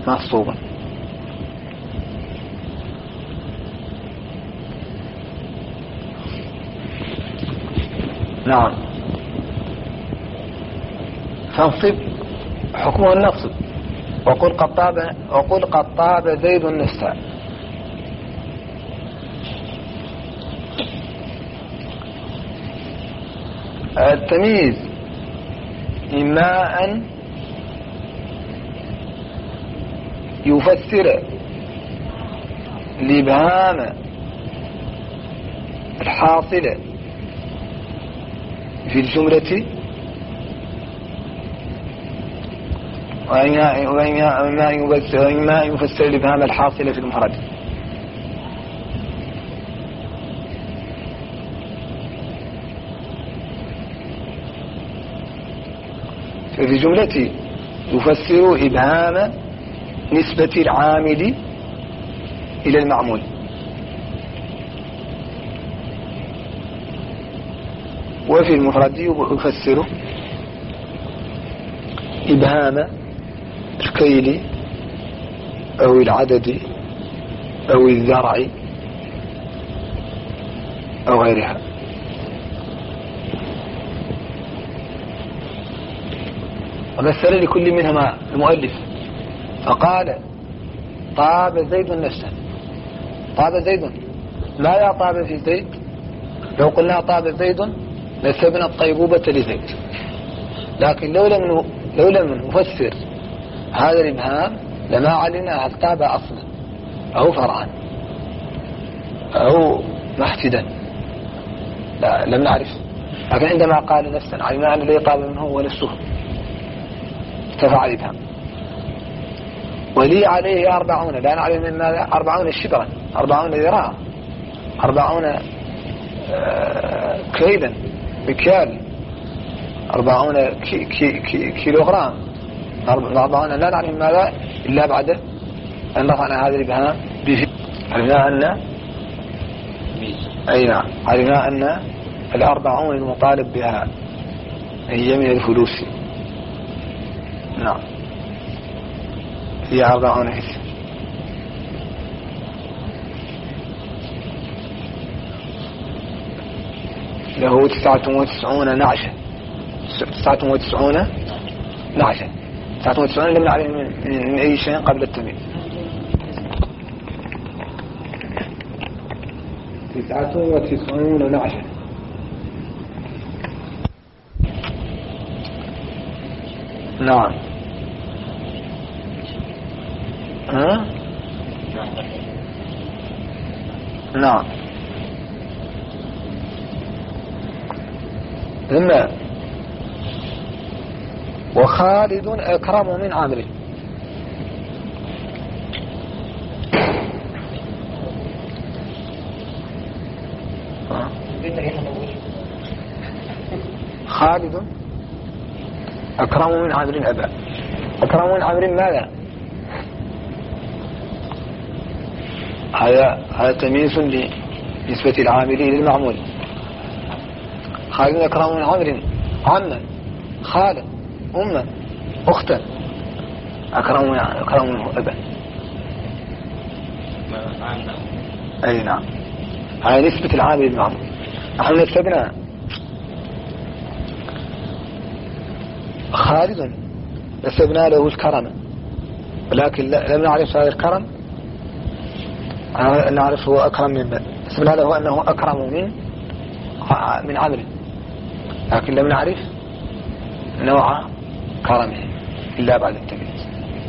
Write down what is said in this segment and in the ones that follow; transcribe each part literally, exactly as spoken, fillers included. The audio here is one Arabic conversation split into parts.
منصوبا. نعم. فانصب حكمه النصب. وقل قد طاب وقل قد طاب زيد النساء. التمييز إما أن يفسر الإبهام الحاصل في الجملة وإما يفسر الإبهام الحاصل في المفرد. في جملة يفسر إبهام نسبة العامل إلى المعمول، وفي المفرد يفسر إبهام الكيل أو العدد أو الذرع أو غيرها. ومثل لكل منهما المؤلف فقال طاب زيد نفسه. طاب زيد، لا يا طاب في زيد. لو قلنا طاب زيد نسبنا الطيبوبة لزيد، لكن لو لم لو لم نفسر هذا الإبهام لما علمنا هل طاب أصلا أو فرعا أو محتدا، لا لم نعرف. لكن عندما قال نفسا علمنا أن الذي طاب منه هو نفسه، ارتفع الإبهام. ولي عليه أربعون، لا نعلم من ماذا؟ أربعون شبرا، أربعون ذراعا، أربعون آه كيلا مكيال، أربعون كي كي كي كيلوغرام، أربعون لا نعلم ماذا إلا بعد أن رفعنا هذا الإبهام به. علمنا أن أي نعم علمنا أن الأربعون المطالب بها هي من الفلوس. نعم هي أربعون حسن. له تسعة وتسعون نعشة، تسعة وتسعون نعشة، تسعة وتسعون لم نعلم من أي شيء قبل التمييز. تسعة وتسعون نعشة. نعم. ها؟ نعم. ثم وخالد أكرم من عمرو. خالد أكرم من عمرو أبا. أكرم من عمرو ماذا؟ هذا هذا تمييز لنسبة العامل إلى المعمول. خالد أكرم من عمرو عما، خالا، أما، أختا، أكرم أكرم منه أبا. أي نعم هذه نسبة العامل إلى المعمول. نحن نسبنا خالد نسبنا له الكرم، ولكن لم نعرف هذا الكرم، نعرف هو أكرم من من نسبنا له أنه أكرم من من عمرو، لكن لم نعرف نوع كرمه إلا بعد التمييز.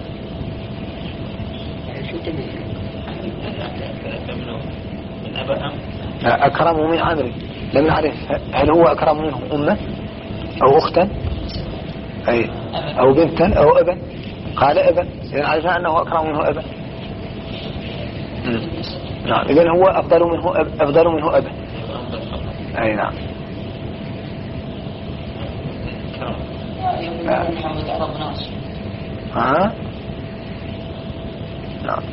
أكرم من عمرو لم نعرف هل هو أكرم منه أمه أو أختا أي أو بنتا أو أبا. قال أبا، إذن عرفنا أنه أكرم منه أبا. نعم إذن هو أفضل منه أب أفضل منه أبا. أي نعم. محمد عرب ناس. ها؟ نعم.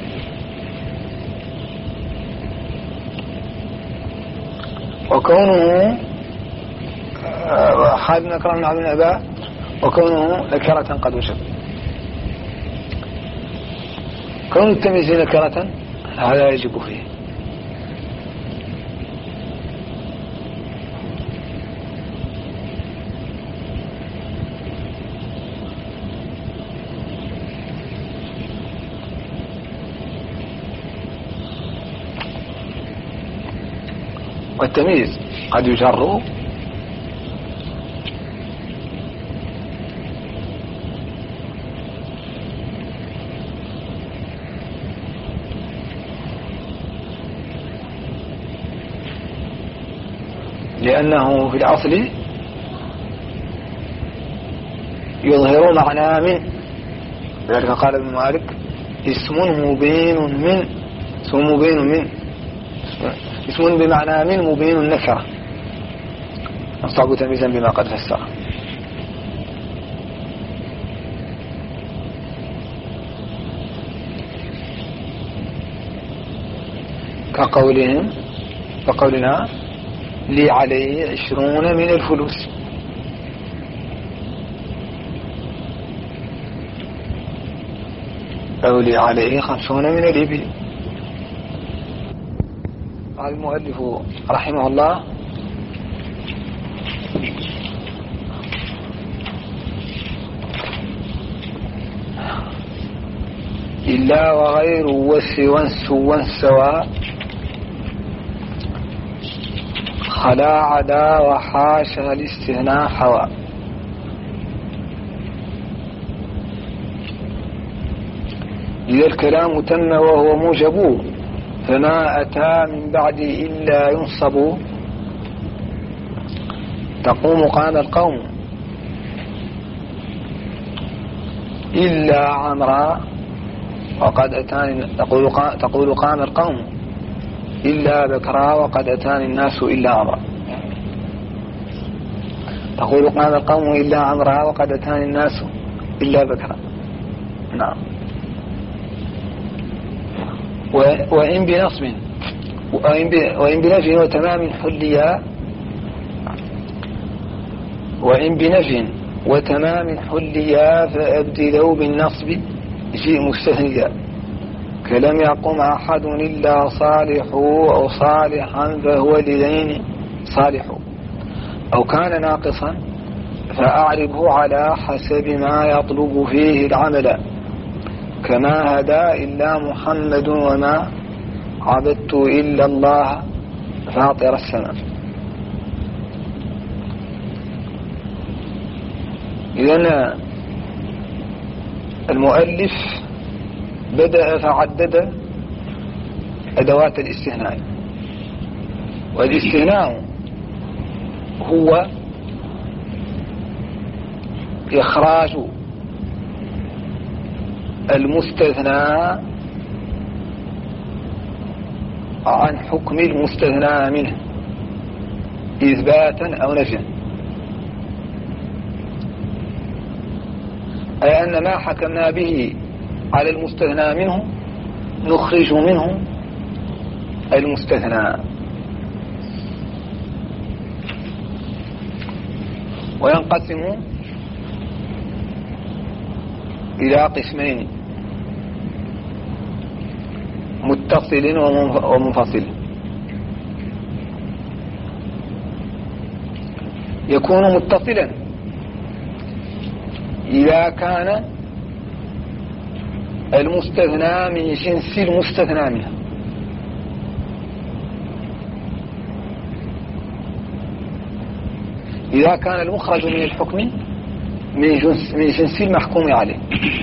وكونه خالد أكرم من عبد الأباء وكونه ذكرة قد وشب. كون التمييز نكرة هذا يجب فيه. والتمييز قد يجر لأنه في الأصل يظهر معنى من، ذلك قال ابن مالك اسم مبين من، اسم مبين من اسم بمعنى من مبين النكرة، أصاب تمييزا بما قد فسر. كقولهم كقولنا لي عليه عشرون من الفلوس، أو لي عليه خمسون من الإبل. قال المؤلف رحمه الله إلا وغير وسوى سوى سواء خلا عدا وحاشا الاستثناء حوا. إذا الكلام تم وهو موجب فما أتى من بعده إلا ينصب. تقوم قام القوم إلا عمرا وقد أتاني، تقول تقول قام القوم إلا بكرا وقد أتاني الناس إلا عمرا. تقول قام القوم إلا عمرا وقد أتاني الناس إلا بكرا. نعم. وإن بنصب وإن بنفي وتمام حليا، وإن بنفي وتمام حليا فأبدلوا بالنصب جيء مستثنيا. كلم يقم أحد إلا صالح أو صالحا فهو لذين صالح. أو كان ناقصا فأعربه على حسب ما يطلب فيه العمل، كما هدى إلا محمد وما عبدت إلا الله فاطر السماء. إذن المؤلف بدأ فعدد أدوات الاستثناء. والاستثناء هو إخراج المستثنى عن حكم المستثنى منه إثباتا أو نفيا. أي أن ما حكمنا به على المستثنى منه نخرج منه المستثنى. وينقسم إلى قسمين: متصل ومنفصل. يكون متصلا إذا كان المستثنى من جنس المستثنى منه، إذا كان المخرج من الحكم من جنس, من جنس المحكوم عليه.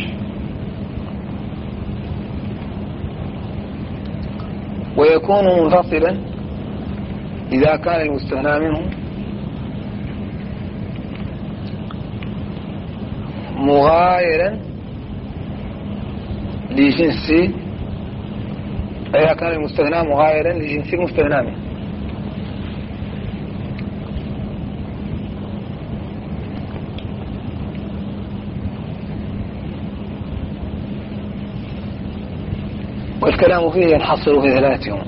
ويكون منفصلا إذا كان المستثنى منه مغايرا لجنس، إذا كان المستثنى مغايرا لجنس المستثنى منه. والكلام فيه ينحصر في ثلاثة أمور: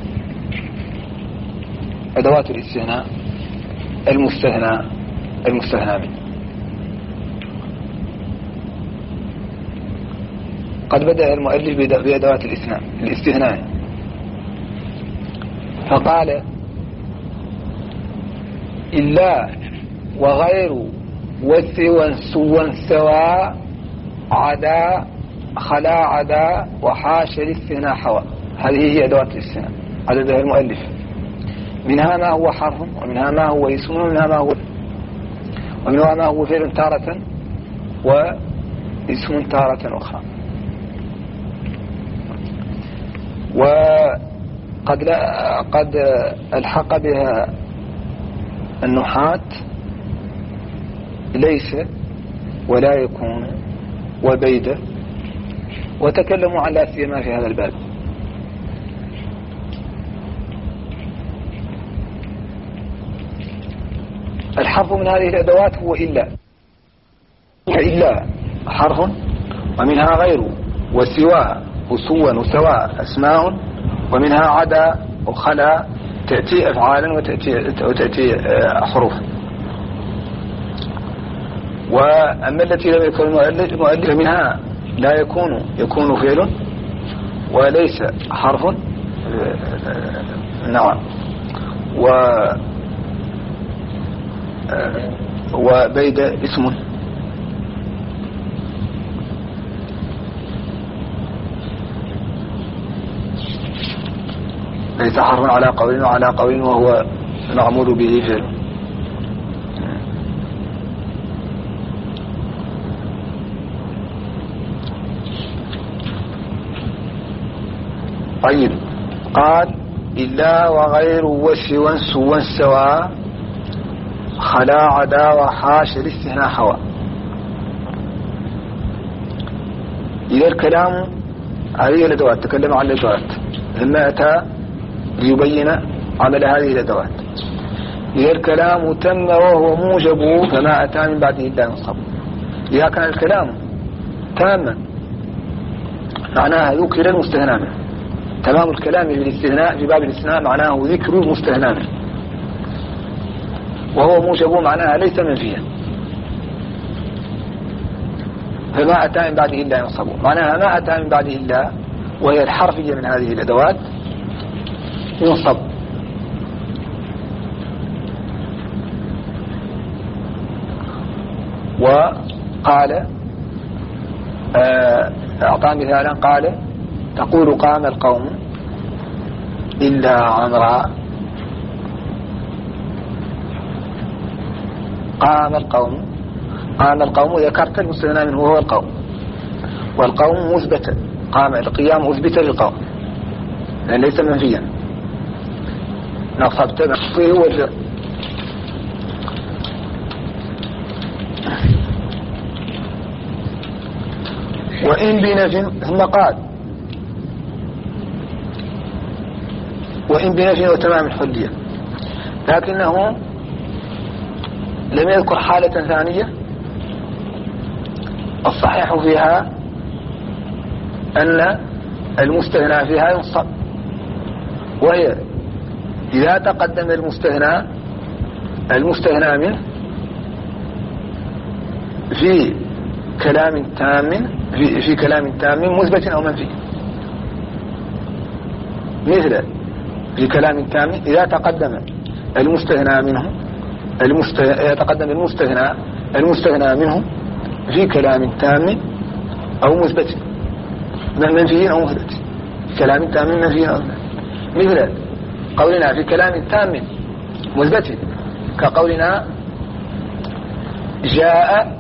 أدوات الاستثناء، المستثنى، المستثنى منه. قد بدأ المؤلف بأدوات الاستثناء فقال إلا وغير وسوى سوى سواء عدا خلا عدا وحاش الاستثناء حوى. هذه هي أدوات الاستثناء عددها المؤلف، منها ما هو حرف، ومنها ما هو اسم، ومنها ما هو ومنها ما هو فعل تارة واسم تارة أخرى. وقد لا قد الحق بها النحاة ليس ولا يكون وبيد، وتكلموا عن لا سيما في هذا الباب. الحرف من هذه الأدوات هو إلا، إلا حرف، ومنها غير وسوى وسوى وسواء أسماء، ومنها عدا وخلا تأتي أفعالا وتأتي, وتأتي حروف. وأما التي لم يكن المؤلف منها لا يكون يكون فعل وليس حرف، نعم، و وبيد اسم. ليس حرف على قول وعلى قول وهو معمول به فعل. طيب، قال إلا وغير وسوى سوى سواء خلا عدا وحاش الاستثناء حوى. إذا الكلام هذه الأدوات تكلم عن الأدوات ثم أتى ليبين عمل هذه الأدوات. إذا الكلام تم وهو موجب فما أتى من بعده إلا ينصب. إذا كان الكلام تاما معناها ذكر المستثنى منه. تمام الكلام في الاستثناء في باب الاستثناء معناه ذكر المستثنى منه، وهو موجب معناها ليس منفيا، فما أتى من بعده إلا ينصب. معناها ما أتى من بعده إلا وهي الحرفية من هذه الأدوات ينصب. وقال أعطى مثالا، قال تقول قام القوم إلا عمرا. قام القوم، قام القوم ذكرت المستثنى منه وهو القوم، والقوم مثبت، قام القيام مثبت للقوم لأن ليس منفيا، نصبت فيه هو الفعل. وإن بنفي، ثم قال وإن بنفي وتمام الحلية، لكنه لم يذكر حالة ثانية الصحيح فيها أن المستثنى فيها ينصب، وهي إذا تقدم المستثنى المستثنى منه في كلام تام في, في كلام تام مثبت أو منفي. مثل في كلام تام إذا تقدم المستثنى منه المستثنى يتقدم المستثنى المستثنى منه في كلام تام أو مثبت، منفي أو مثبت، في كلام تام منفي أو مثبت. مثل قولنا في كلام تام مثبت كقولنا جاء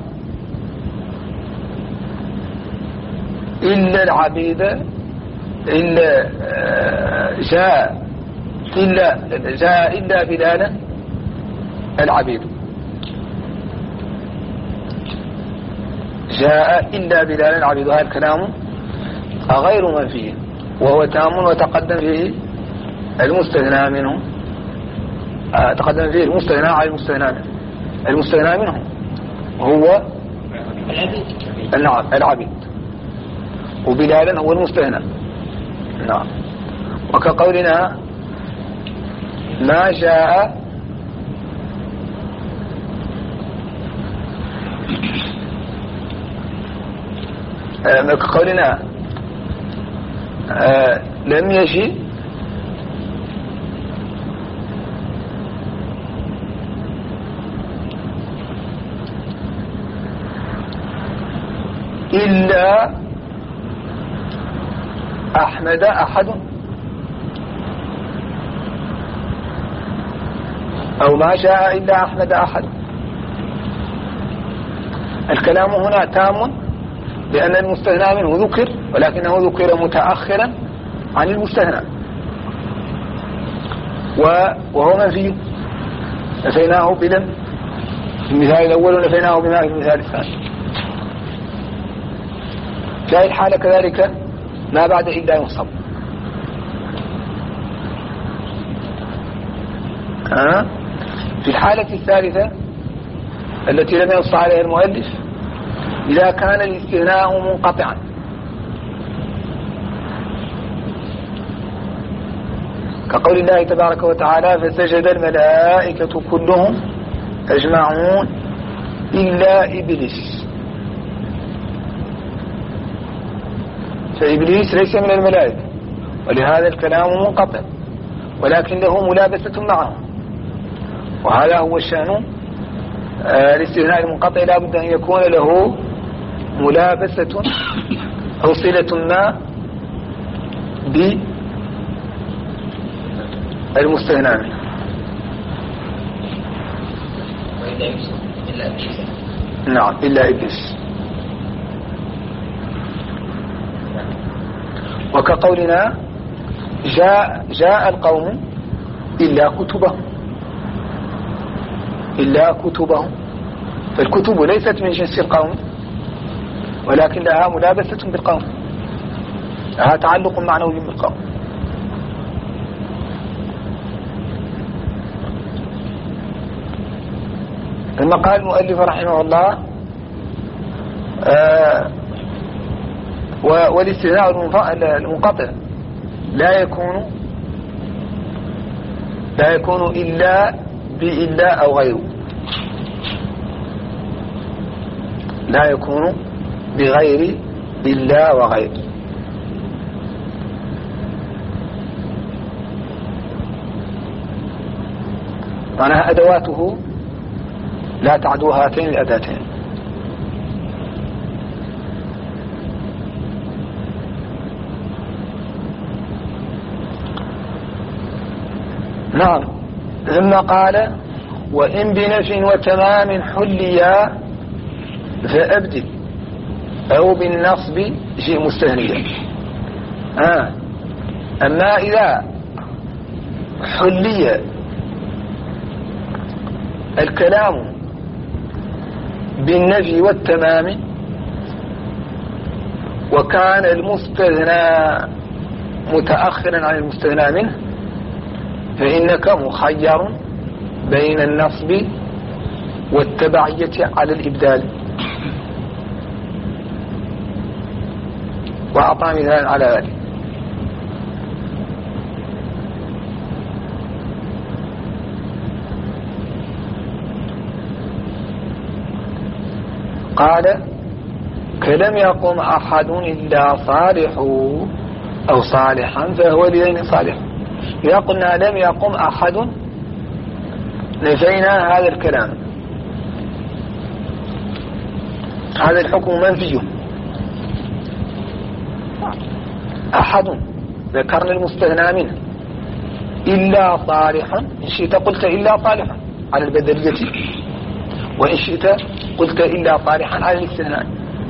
إلا العبيد، إلا جاء إلا جاء إلا بلالا العبيد، جاء إلا بلالا العبيد. هذا الكلام غير منفي وهو تام، وتقدم فيه المستثنى منه، تقدم فيه المستثنى على المستثنى منه. المستثنى منه هو العبيد، وبلالا هو المستثنى. نعم. وكقولنا ما جاء كقولنا آه لم يجي إلا أحمد أحد أو ما جاء إلا أحمد أحد. الكلام هنا تام لأن المستثنى منه ذكر، ولكنه ذكر متأخرا عن المستثنى، وهو منفي، نفيناه بلم في المثال الأول ونفيناه بما في المثال الثاني. في هذه الحالة كذلك ما بعد إلا ينصب. أه؟ في الحالة الثالثة التي لم ينص عليها المؤلف، إذا كان الاستثناء منقطعا، كقول الله تبارك وتعالى فسجد الملائكة كلهم أجمعون إلا إبليس. فإبليس ليس من الملائكة، ولهذا الكلام منقطع، ولكن له ملابسة معه، وهذا هو الشأن. آه الاستثناء المنقطع لا بد أن يكون له ملابسة أو صلة ما بالمستثنى منه. نعم إلا إبليس. وكقولنا جاء, جاء القوم إلا كتبهم إلا كتبهم، فالكتب ليست من جنس القوم، ولكن لها ملابسة بالقوم، لها تعلق معنوي بالقوم. ثم قال المؤلف رحمه الله آه والاستثناء المنقطع لا يكون لا يكون إلا بإلا أو غيره، لا يكون بغير إلا وغير. معناها أدواته لا تعدو هاتين الأداتين. نعم. ثم قال وإن بنفي وتمام حليا فأبدل أو بالنصب شيء مستهنيا. آه. أما إذا حلي الكلام بالنفي والتمام وكان المستثنى متأخرا عن المستثنى منه، فإنك مخير بين النصب والتبعية على الإبدال. وأعطى مثال على ذلك. قال كلم يقم أحد إلا صالح أو صالحا فهو لدين صالح. إذا قلنا لم يقم أحد نفينا هذا الكلام، هذا الحكم منفي. أحد ذكرنا المستثنى منه إلا صالحا، إن شئت قلت إلا صالحا على البدلية، وإن شئت قلت إلا صالحا على الاستثناء.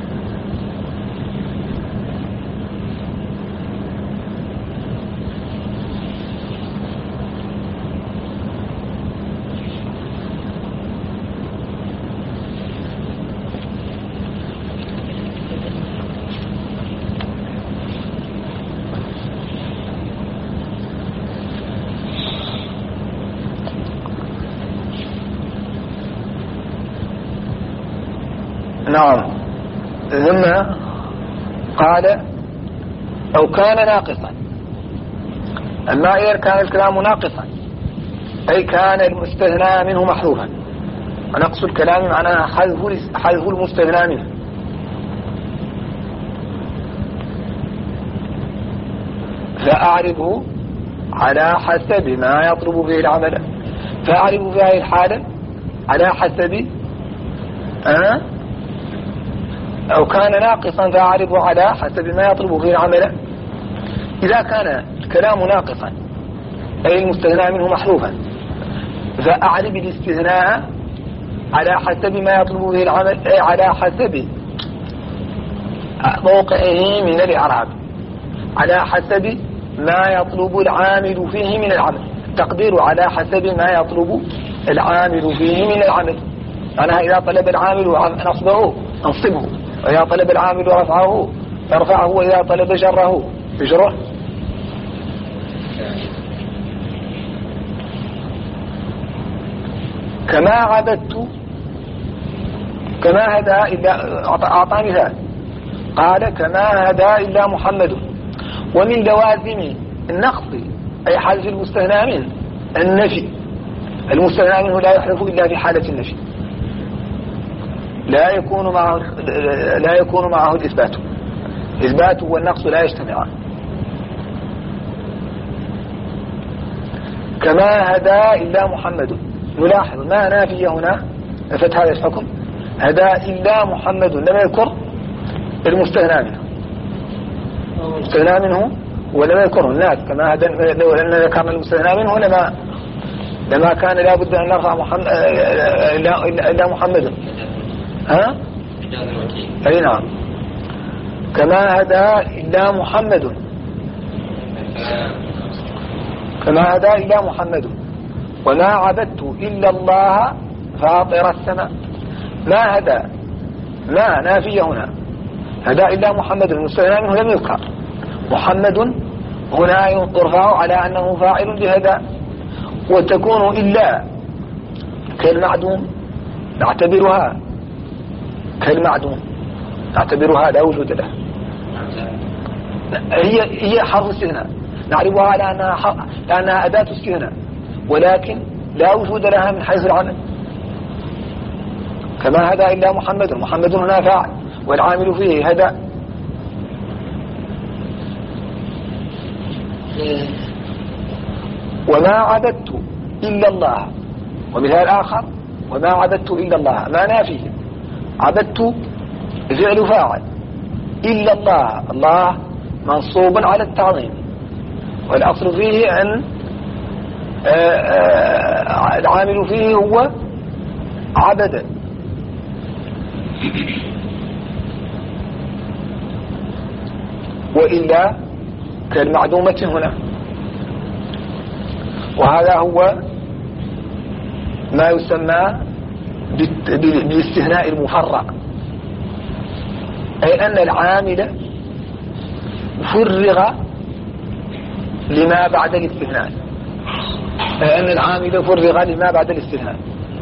نعم. ثم قال أو كان ناقصا. أما إذا كان الكلام ناقصا أي كان المستثنى منه محذوفا، ونقص الكلام معناها حذف المستثنى منه. فأعربه على حسب ما يطلب فيه العمل، فأعرب في هذه الحالة على حسب أه؟ أو كان ناقصا فأعرب على حسب ما يطلب فيه العمل. إذا كان الكلام ناقصا أي المستثنى منه محذوفا فأعرب الاستثناء على حسب ما يطلب فيه العمل، أي على حسب موقعه من الإعراب، على حسب ما يطلب العامل فيه من العمل. التقدير على حسب ما يطلب العامل فيه من العمل. أنا إذا طلب العامل نصبه أنصبه، وإذا طلب العامل رفعه يرفعه، وإذا طلب جره يجره. كما عبدت كما هدى إلا أعطى مثال قال كما هدى إلا محمد. ومن لوازم النقص أي حذف المستثنى منه النفي. المستثنى منه لا يحذف إلا في حالة النفي، لا يكون معه لا يكون معه الإثبات. الإثبات والنقص لا يجتمعان. كما هدى إلا محمد. نلاحظ ما نافي هنا فتح هذا الحكم هدى إلا محمد، لم يذكر المستثنى منه. المستثنى منه ولم يذكره الناس. كما هدى لو أن ذكرنا المستثنى منه لما لما كان لابد أن نرفع محمد إلا محمد. ها؟ أي نعم. كما هدى إلا محمد كما هدى إلا محمد. وما عبدت إلا الله فاطر السماء. ما هدى ما نافية هنا، هدى إلا محمد المستثنى منه لم يذكر. محمد هنا يرفع على أنه فاعل لهدى، وتكون إلا كالمعدوم نعتبرها كالمعدوم نعتبرها لا وجود له. هي هي حرف استثناء نعرفها على أنها لأنها أداة استثناء، ولكن لا وجود لها من حيث العمل. كما هدى إلا محمد. محمد هنا فاعل والعامل فيه هدى. وما عبدت إلا الله. ومثال آخر وما عبدت إلا الله ما نافيه. عبدت فعل فاعل إلا الله. الله منصوب على التعظيم، والأصل فيه أن العامل فيه هو عبد. وإلا كالمعدومة هنا. وهذا هو ما يسمى بالاستثناء المفرق، أي أن العامل فرغ لما بعد الاستثناء، أي أن العامل فرغ لما بعد الاستثناء.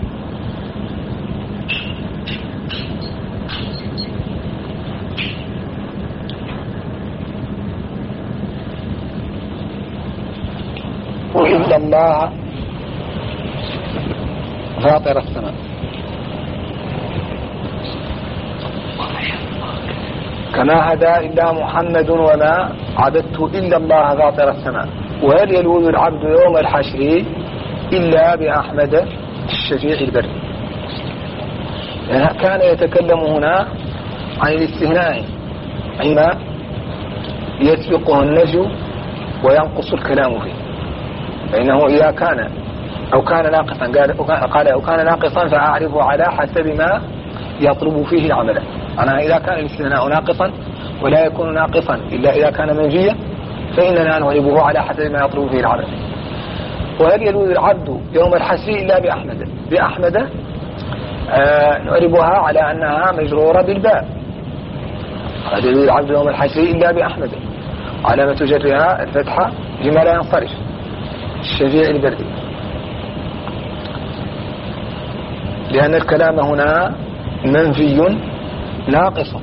وإلا الله فاطر السماء. كما هدى إلا محمد وما عبدت إلا الله فاطر السماء. وهل يلوذ العبد يوم الحشر إلا بأحمد الشفيع البر. يعني كان يتكلم هنا عن الاستثناء عندما يسبقه النفي وينقص الكلام فيه، فإنه إذا كان أو كان ناقصا قال أو كان ناقصا فأعرفه على حسب ما يطلب فيه العمل. أنا إذا كان الاستثناء ناقصا ولا يكون ناقصا إلا إذا كان منفيا فإننا نعربه على حسب ما يطلب فيه العمل. وهل يلوذ العبد يوم الحشر إلا بأحمد. بأحمد آه نعربها على أنها مجرورة بالباء. هل يلوذ العبد يوم الحشر إلا بأحمد علامة جرها الفتحة لما لا ينصرف الشفيع البردي، لأن الكلام هنا منفي ناقص.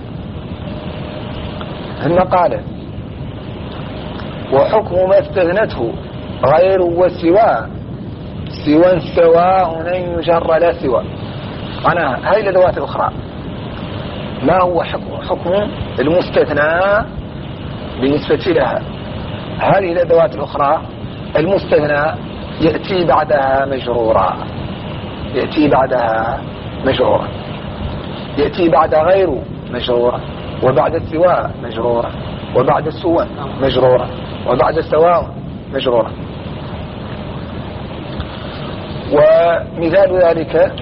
ثم قال وحكم ما استغنته غير وسوى سوى سواء أن يجر لا سوى. أنا هاي الأدوات الأخرى ما هو حكم حكم المستثنى بالنسبة لها. هذه الأدوات الأخرى المستثنى يأتي بعدها مجرورا، يأتي بعدها مجرورا، يأتي بعد غير مجرورا، وبعد السواء مجرورا، وبعد السوى مجرورا، وبعد السواء مجرورا. ومثال ذلك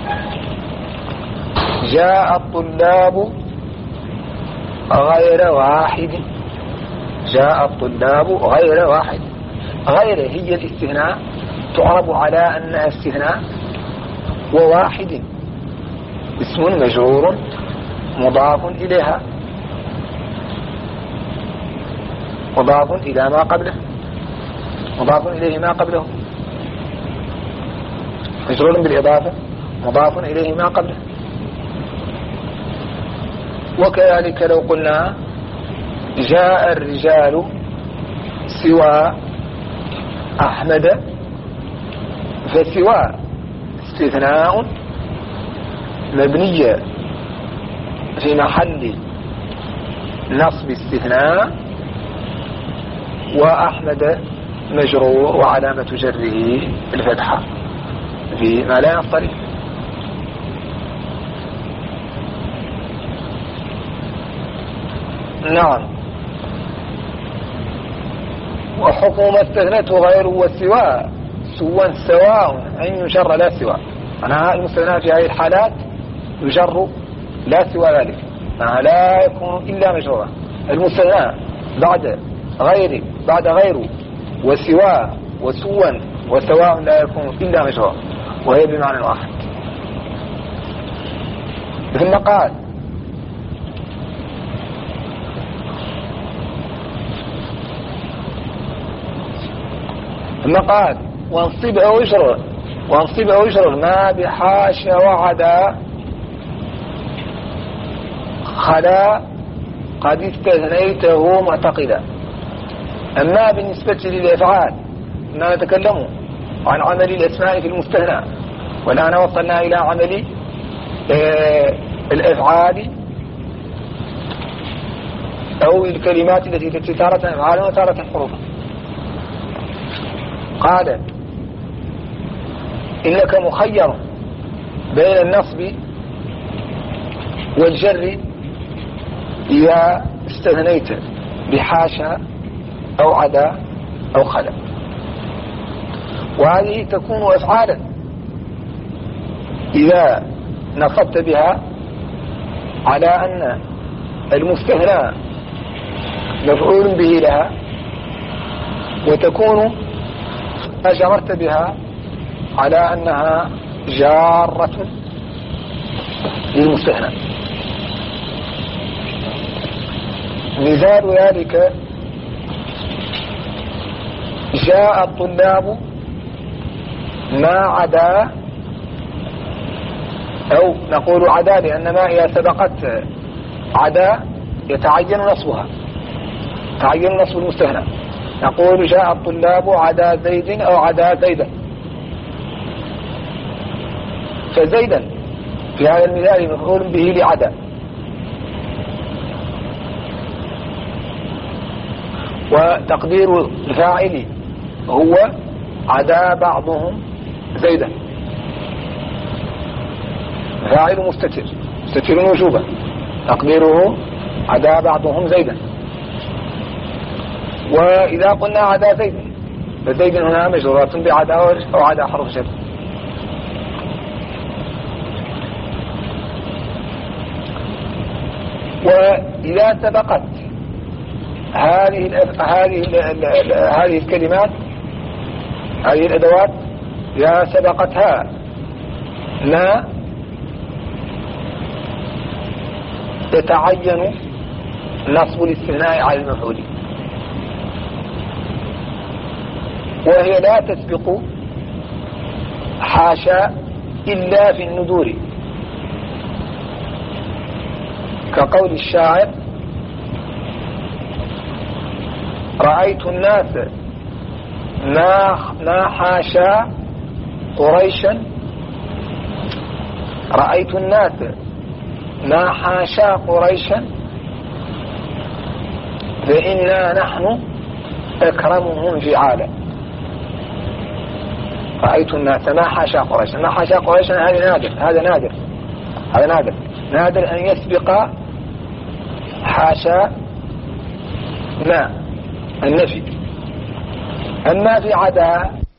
جاء الطلاب غير واحد، جاء الطلاب غير واحد. غير هي الاستثناء تعرب على أنها استثناء، وواحد اسم مجرور مضاف إليها، مضاف إلى ما قبله، مضاف إليه ما قبله، مجرور بالإضافة مضاف إليه ما قبله. وكذلك لو قلنا جاء الرجال سوى أحمد، فسوى استثناء مبني في محل نصب استثناء، وأحمد مجرور وعلامة جره الفتحة في ما لا ينصرف. نعم. وحكم ما استثنته غير والسواء سوى سواء أن يجر لا سواء. أنا المستثنى في هذه الحالات يجر لا سوى ذلك، أنا لا يكون إلا مجرورا. المستثنى بعد غير بعد غير وسواء وسوى وسواء لا يكون إلا مجرورا، وهي بمعنى واحد. ثم قال ثم قال وانصب أو يجرر، وانصب أو يجرر ما بحاش وعدا خلا قد استثنيته معتقدا. أما بالنسبة للأفعال ما نتكلم عن عمل الأسماء في المستثنى، والآن وصلنا إلى عمل آه الأفعال أو الكلمات التي تأتي تارة أفعالا وتارة حروفا. قال إنك مخير بين النصب والجر إذا استثنيت بحاشا أو عدا أو خلا، وهذه تكون أفعالا إذا نصبت بها على أن المستثنى مفعول به لها، وتكون أجرت بها على أنها جارة للمستثنى. مثال ذلك جاء الطلاب ما عدا، أو نقول عدا لأن ما إذا سبقت عدا يتعين نصبها، تعين نصب المستثنى. نقول جاء الطلاب عدا زيد أو عدا زيدا، فزيدا في هذا المثال مفعول به لعدا، وتقدير الفاعل هو عدا بعضهم زيدا، فاعل مستتر مستتر وجوبا، تقديره عدا بعضهم زيدا. وإذا قلنا عدا زيد فزيد هنا مجرورة بعدا أو عدا حرف جر. وإذا سبقت هذه هذه هذه الكلمات هذه الأدوات إذا سبقتها ما يتعين نصب الاستثناء على المفعول، وهي لا تسبق حاشا إلا في الندور، كقول الشاعر رأيت الناس ما ما حاشا قريشا، رأيت الناس ما حاشا قريشا فإنا نحن أكرمهم فعالا. رأيت الناس ما حاشا قريش، ما حاشا قريش هذا نادر، هذا نادر، هذا نادر نادر أن يسبق حاشا ما النفي. أما في عدا